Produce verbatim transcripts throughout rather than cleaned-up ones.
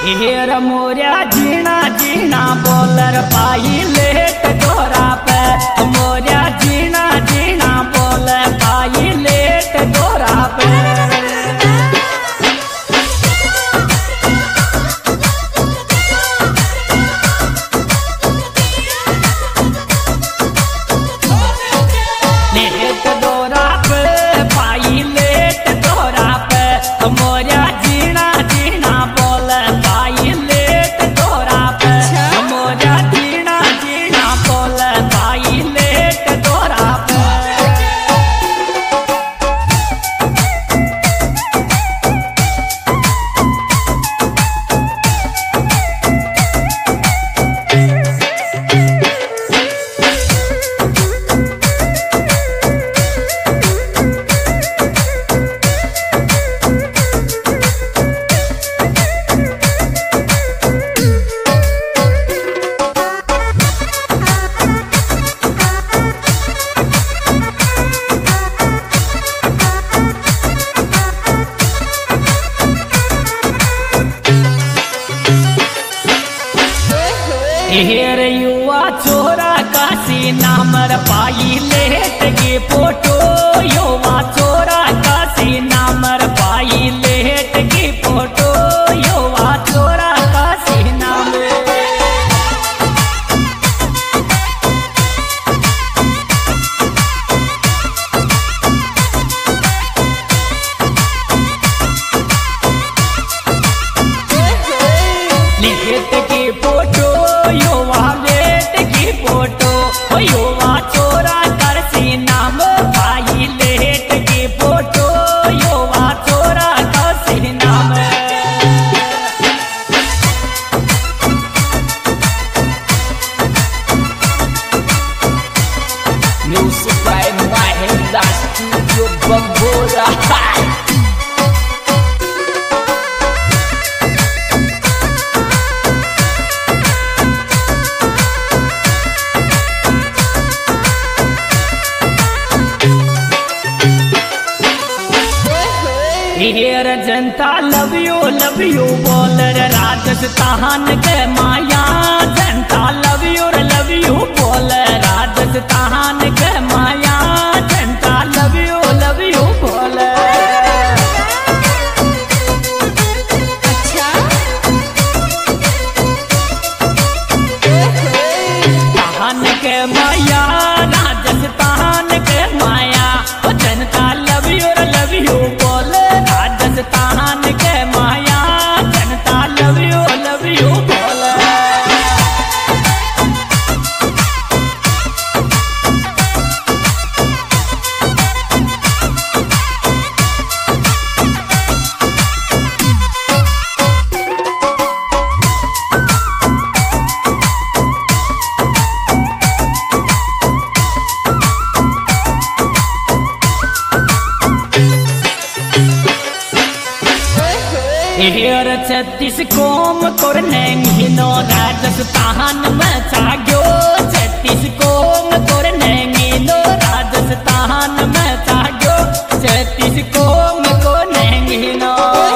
हेर मोरिया जीना जीना बोलर पाई लेट डोरा पे मोरिया जीना जीना बोल पाई लेट डोरा पे लेट डोरा पे पाई लेट डोरा पे मोरिया जीना जीना बोल पाई लेट डोरा पे मोरिया जीना जीना बोल पाई लेट डोरा पे हेर युवा चोरा काशी नामर पाई लेट गे फोटो युवा चोरा काशी नामर पाई लेट गे फोटो युवा चोरा काशी नाम लेट गे फोटो युवा लेट की फोटो युवा चोरा करसी नाम पाई लेट की फोटो युवा चोरा करसी नाम Music by Mahindra Studio Bambora. हेर जनता लव यू लव यू बोलर राजस्थान के माया जनता लव यू लव यू बोल राजस्थान के माया जनता लव यू लव यू बोल तान के माया राजस्थान के माया जनता लव यू लव यू बोल राजस्थान के माया जनता लव यू लव यू बोल हेर छत्तीस कोम कोरनेंगिनो राजस्थान में चाग्यो छत्तीस कोम कोरनेंगिनो राजस्थान में चाग्यो छत्तीस कोम कोरनेंगिनो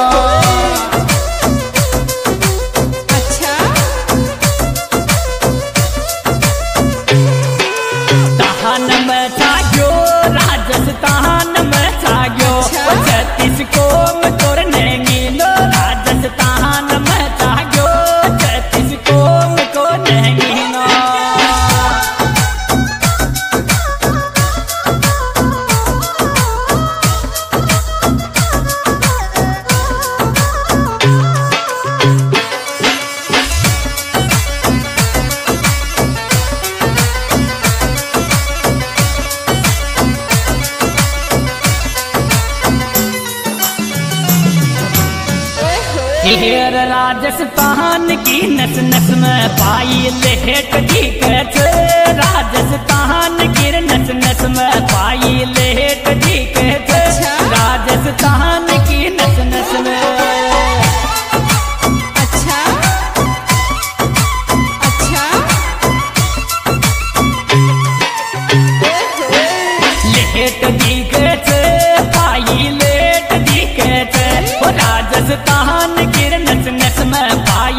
तान में चाग्यो राजस्थान में चाग्यो छत्तीस कोम कोरनेंगिनो राजस्थान में चाग्यो छत्तीस कोम को नहीं ना हेर राजस्थान की नस नस में पाई लेट की कच राजस्थान की नस नस में पाई लेट की कच राजस्थान की नस नस में अच्छा अच्छा लेट की कच पाई लेट की कच राजस्थान की नस नस में पाई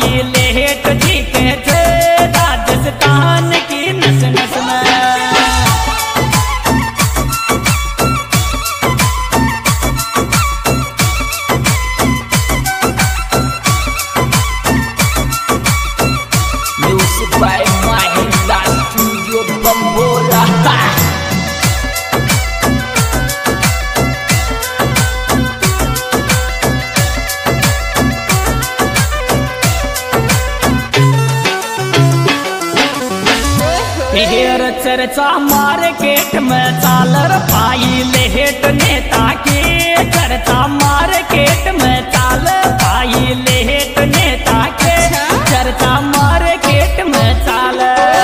चर्चा मार्केट में चालर पाई लेट नेता के चर्चा मार्केट में चाल पाई लेट नेता के चर्चा मार्केट में चाल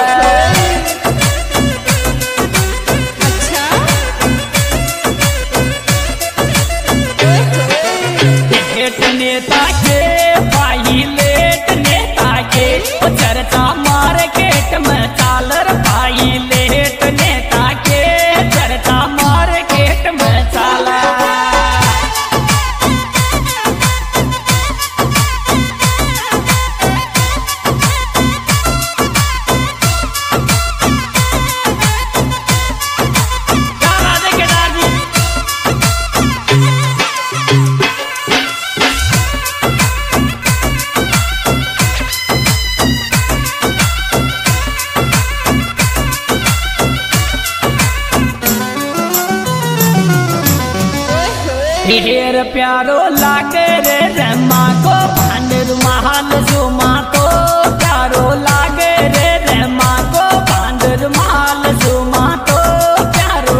लेट नेता के पाई लेट नेता के चर्चा मार्केट में चालर पाई लेट नेता के चर्चा मार्केट में चाला ढेर प्यारो लागे रे रमा को भांडर महल सुमा तो प्यारो लागे रे रमा को भांडर महल सुमा तो प्यारो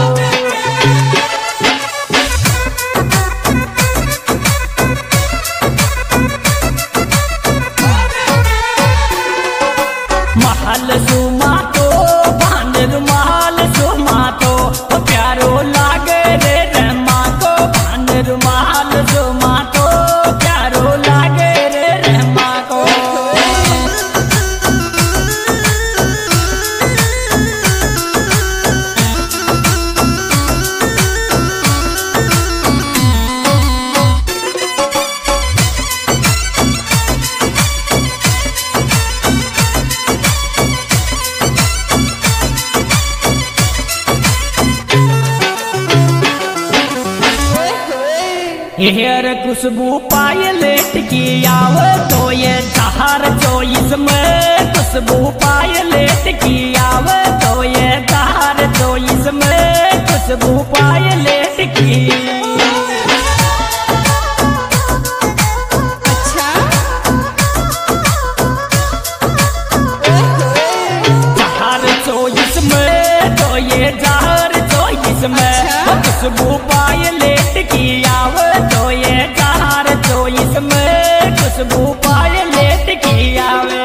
महल सुमा तो भांडर महल सुमा तो प्यारो लागे रे रुमाल सुमा तो प्यारो लागे रे रहमा को हेर खुशबू पाए लेट की आव तो ये चार चौबीस में खुशबू पाए लेट की आव तो ये चार चौबीस में खुशबू पाए लेट की चार चौबीस में तो ये चार चौबीस में खुशबू पाए लेट की आव तो ये चार चौबीस में खुशबू पाए लेट की आवे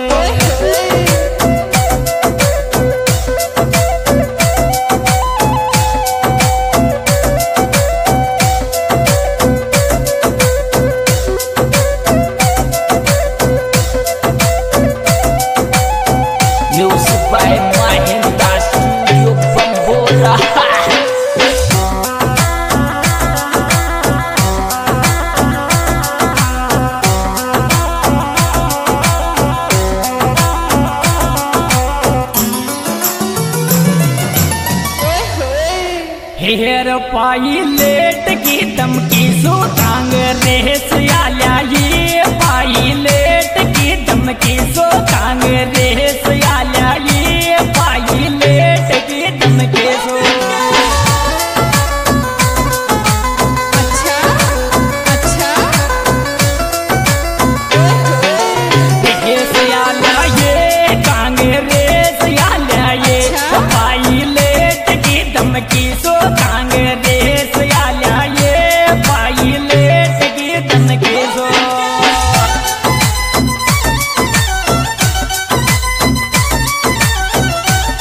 Music by Mahendra Studio Bambora. हेर पाई लेट की दम की सूत